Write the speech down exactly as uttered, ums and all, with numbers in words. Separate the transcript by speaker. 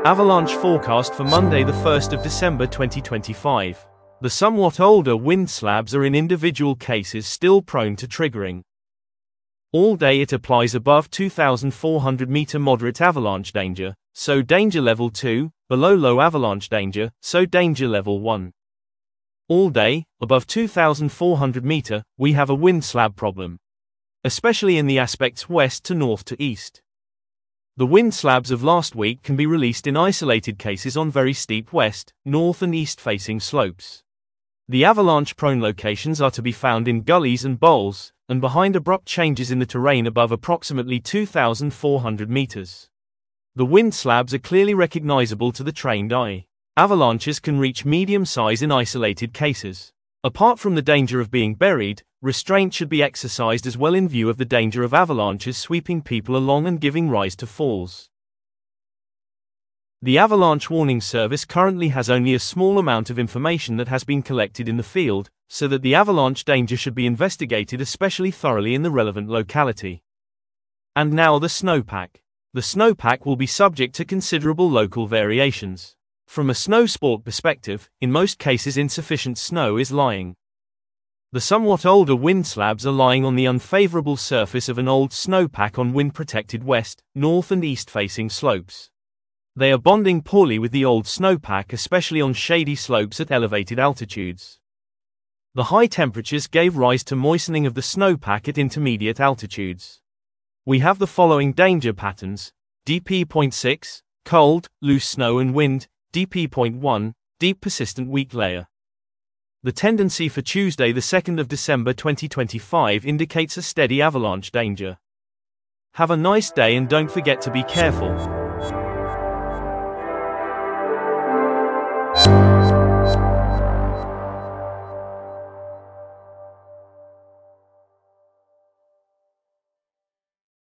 Speaker 1: Avalanche forecast for Monday the first of December twenty twenty-five. The somewhat older wind slabs are in individual cases still prone to triggering. All day it applies above two thousand four hundred meter moderate avalanche danger, so danger level two, below low avalanche danger, so danger level one. All day, above two thousand four hundred meter, we have a wind slab problem, especially in the aspects west to north to east. The wind slabs of last week can be released in isolated cases on very steep west, north and east facing slopes. The avalanche-prone locations are to be found in gullies and bowls, and behind abrupt changes in the terrain above approximately two thousand four hundred meters. The wind slabs are clearly recognizable to the trained eye. Avalanches can reach medium size in isolated cases. Apart from the danger of being buried, restraint should be exercised as well in view of the danger of avalanches sweeping people along and giving rise to falls. The Avalanche Warning Service currently has only a small amount of information that has been collected in the field, so that the avalanche danger should be investigated especially thoroughly in the relevant locality. And now the snowpack. The snowpack will be subject to considerable local variations. From a snow sport perspective, in most cases insufficient snow is lying. The somewhat older wind slabs are lying on the unfavorable surface of an old snowpack on wind-protected west, north and east-facing slopes. They are bonding poorly with the old snowpack, especially on shady slopes at elevated altitudes. The high temperatures gave rise to moistening of the snowpack at intermediate altitudes. We have the following danger patterns: D P zero point six, cold, loose snow and wind; D P zero point one, deep persistent weak layer. The tendency for Tuesday the second of December twenty twenty-five indicates a steady avalanche danger. Have a nice day and don't forget to be careful.